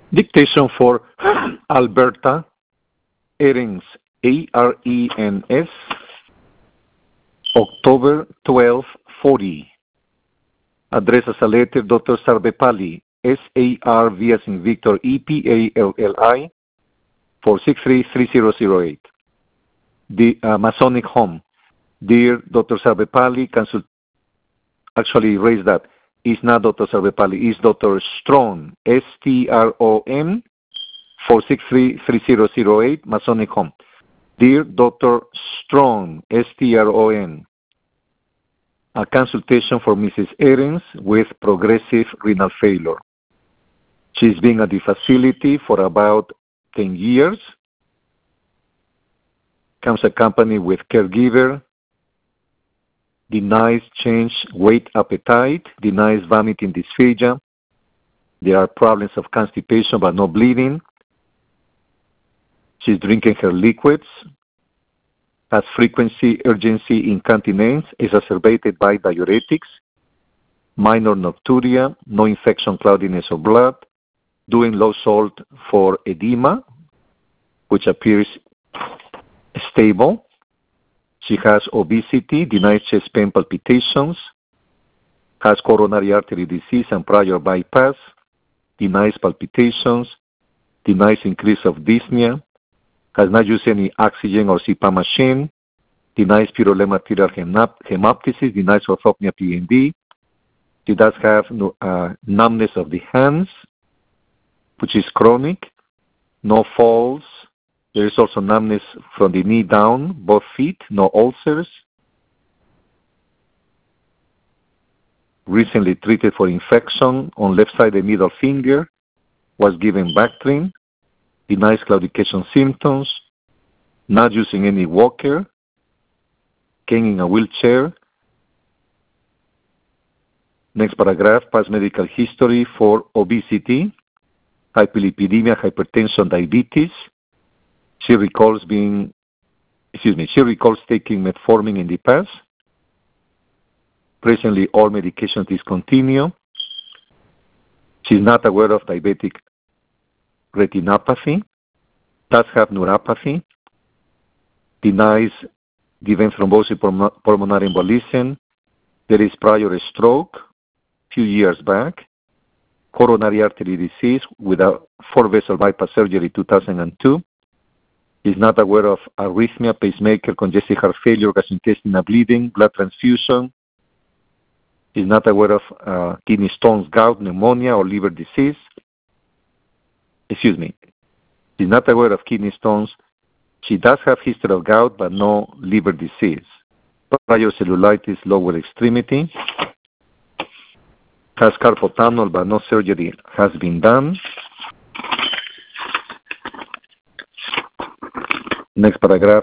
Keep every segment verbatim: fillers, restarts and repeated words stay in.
Dictation for Alberta Ahrens, A R E N S, October twelfth, forty. Address as a letter, Doctor Sarvepalli, S A R V as in Victor, E P A L L I, four six three, three zero zero eight. The uh, Masonic Home. Dear Doctor Sarvepalli, consult. Actually, raise that. It's not Doctor Sarvepalli, it's Doctor Strong, S T R O N, four six three, three zero zero eight, Masonic Home. Dear Doctor Strong, S T R O N, a consultation for Missus Ahrens with progressive renal failure. She's been at the facility for about ten years, comes accompanied with caregiver, denies change weight appetite, denies vomiting dysphagia. There are problems of constipation but no bleeding. She's drinking her liquids, has frequency, urgency, incontinence, exacerbated by diuretics, minor nocturia, no infection, cloudiness of blood, doing low salt for edema, which appears stable. She has obesity, denies chest pain palpitations, has coronary artery disease and prior bypass, denies palpitations, denies increase of dyspnea, has not used any oxygen or C PAP machine, denies purulent arterial hemoptysis, denies orthopnea P N D. She does have uh, numbness of the hands, which is chronic, no falls. There is also numbness from the knee down, both feet, no ulcers. Recently treated for infection on left side of the middle finger, was given Bactrim, denies claudication symptoms, not using any walker, came in a wheelchair. Next paragraph, past medical history for obesity, hyperlipidemia, hypertension, diabetes. She recalls being, excuse me, she recalls taking metformin in the past. Presently, all medications discontinue. She's not aware of diabetic retinopathy, does have neuropathy, denies the vein thrombosis, pulmonary embolism. There is prior stroke a few years back, coronary artery disease with a four-vessel bypass surgery two thousand two. Is not aware of arrhythmia, pacemaker, congestive heart failure, gastrointestinal bleeding, blood transfusion. Is not aware of uh, kidney stones, gout, pneumonia, or liver disease. Excuse me. Is not aware of kidney stones. She does have history of gout, but no liver disease. Prior cellulitis, lower extremity. Has carpal tunnel, but no surgery has been done. Next paragraph.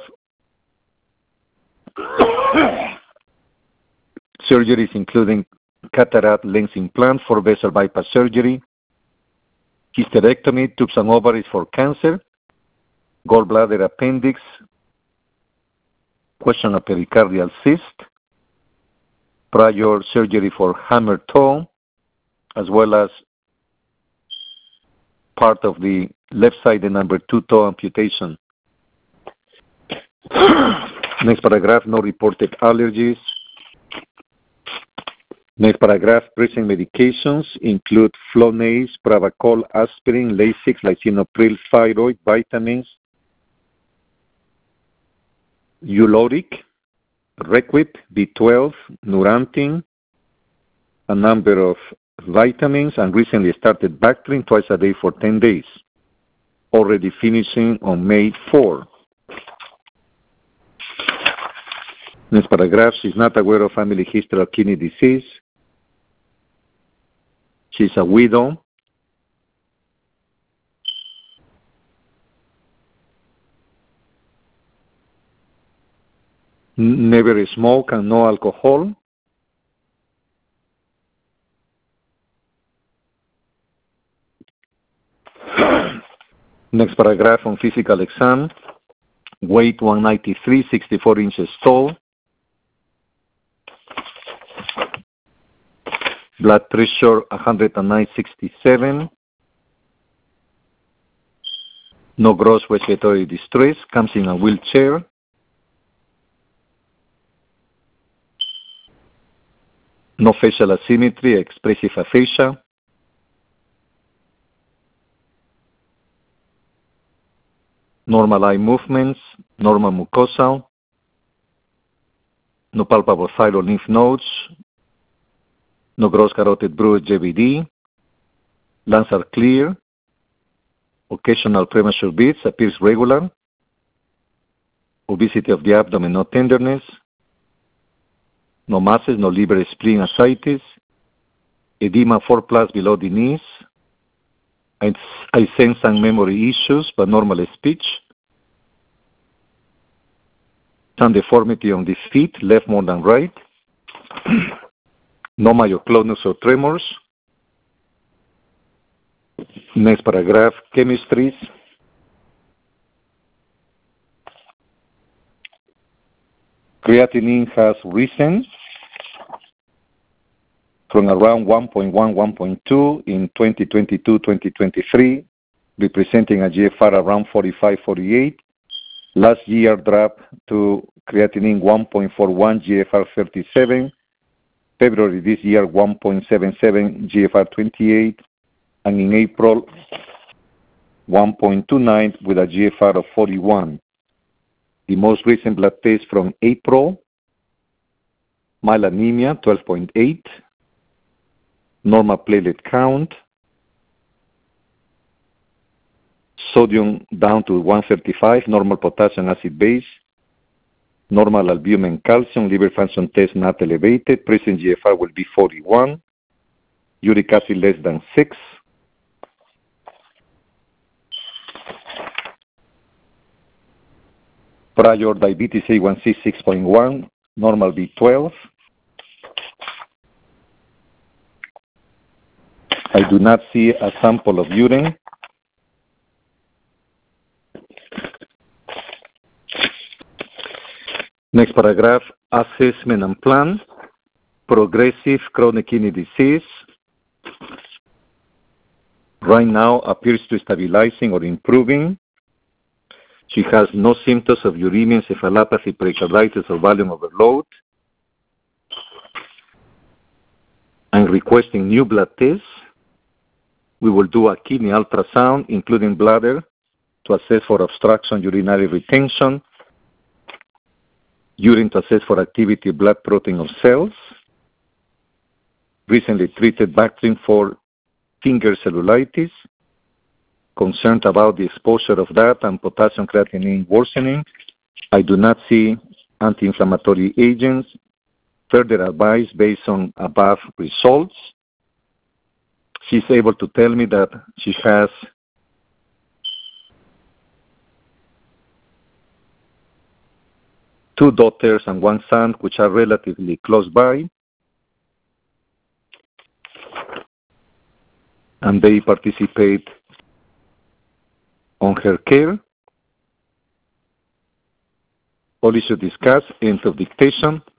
Surgeries including cataract lens implant, four-vessel bypass surgery, hysterectomy, tubes and ovaries for cancer, gallbladder appendix, question of pericardial cyst, prior surgery for hammer toe, as well as part of the left side, the number two toe amputation. Next paragraph, no reported allergies. Next paragraph, present medications include Flonase, Pravachol, aspirin, Lasix, lisinopril, thyroid, vitamins, Uloric, Requip, B twelve, Nurantin, a number of vitamins, and recently started Bactrim twice a day for ten days, already finishing on May fourth. Next paragraph, she's not aware of family history of kidney disease. She's a widow. N- never smoke and no alcohol. Next paragraph on physical exam. Weight one ninety-three, sixty-four inches tall. Blood pressure one hundred nine sixty-seven. No gross respiratory distress, comes in a wheelchair. No facial asymmetry, expressive aphasia. Normal eye movements, normal mucosa. No palpable thyroid lymph nodes. No gross carotid bruit J V D. Lungs are clear. Occasional premature beats appears regular. Obesity of the abdomen, no tenderness. No masses, no liver, spleen, ascites. Edema four plus below the knees. I, I sense some memory issues, but normal speech. Some deformity on the feet, left more than right. No myoclonus or tremors. Next paragraph, chemistries. Creatinine has risen from around one point one, one point two in twenty twenty-two twenty twenty-three, representing a G F R around forty-five, forty-eight. Last year dropped to creatinine one point four one, G F R thirty-seven. February this year, one point seven seven, G F R twenty-eight. And in April, one point two nine with a G F R of forty-one. The most recent blood test from April, mild anemia, twelve point eight. Normal platelet count. Sodium down to one thirty-five, normal potassium acid base. Normal albumin calcium, liver function test not elevated. Present G F R will be forty-one. Uric acid less than six. Prior diabetes A one C six point one, normal B twelve. I do not see a sample of urine. Next paragraph, assessment and plan. Progressive chronic kidney disease. Right now appears to be stabilizing or improving. She has no symptoms of uremia, encephalopathy, pericarditis, or volume overload. I'm requesting new blood tests. We will do a kidney ultrasound, including bladder, to assess for obstruction, urinary retention, urine to assess for activity of blood protein of cells. Recently treated Bactrim for finger cellulitis. Concerned about the exposure of that and potassium creatinine worsening. I do not see anti-inflammatory agents. Further advice based on above results. She's able to tell me that she has two daughters and one son, which are relatively close by. And they participate on her care. All issues discussed, end of dictation.